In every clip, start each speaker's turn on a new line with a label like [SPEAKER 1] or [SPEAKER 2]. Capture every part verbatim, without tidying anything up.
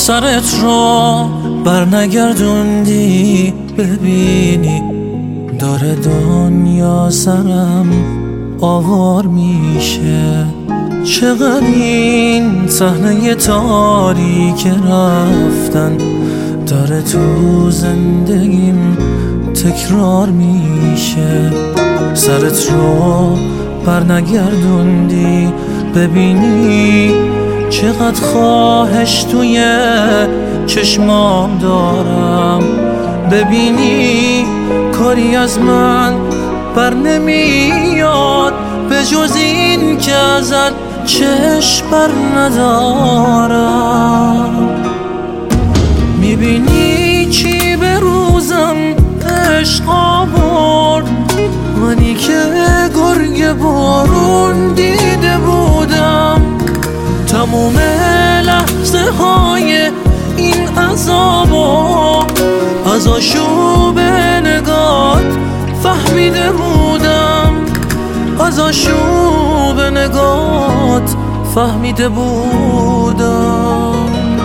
[SPEAKER 1] سرت رو بر نگردوندی ببینی داره دنیا سرم آوار میشه. چقدر این صحنه تاریک رفتن داره تو زندگیم تکرار میشه. سرت رو بر نگردوندی ببینی چقدر خواهش توی چشمام دارم، ببینی کاری از من بر نمیاد به جز این که ازت چشم بر ندارم. میبینی چی به روزم عشق آورد، منی که گرگ بارون دیده بودم. تموم لحظه های این عذابا از آشوب نگات فهمیده بودم، از آشوب نگات فهمیده بودم.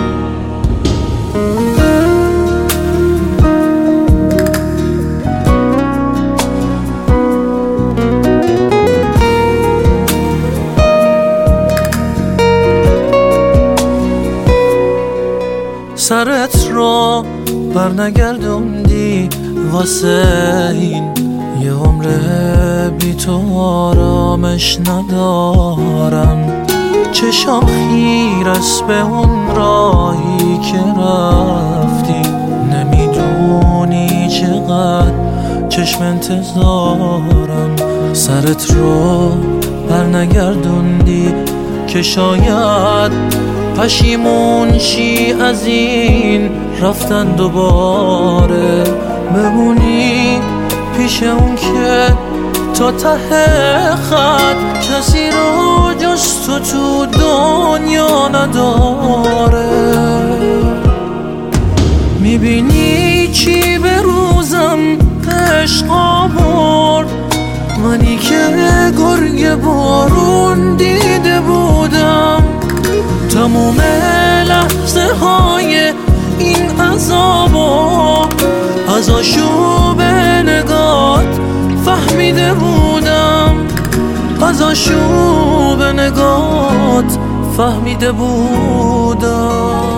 [SPEAKER 1] سرت رو بر نگردوندی واسه این یه عمر بی تو آرامش ندارم. چشام خیر است به اون راهی که رفتی، نمیدونی چقدر چشم انتظارم. سرت رو بر نگردوندی که شاید پشیمون شی از این رفتن دوباره، بمونی پیش اون که تا ته خط کسی رو جز تو تو دنیا نداره. میبینی چی به روزم عشق آورد، منی که گرگ بارون دیده بودم. تموم لحظه های این عذابا از آشوب نگات فهمیده بودم، از آشوب نگات فهمیده بودم.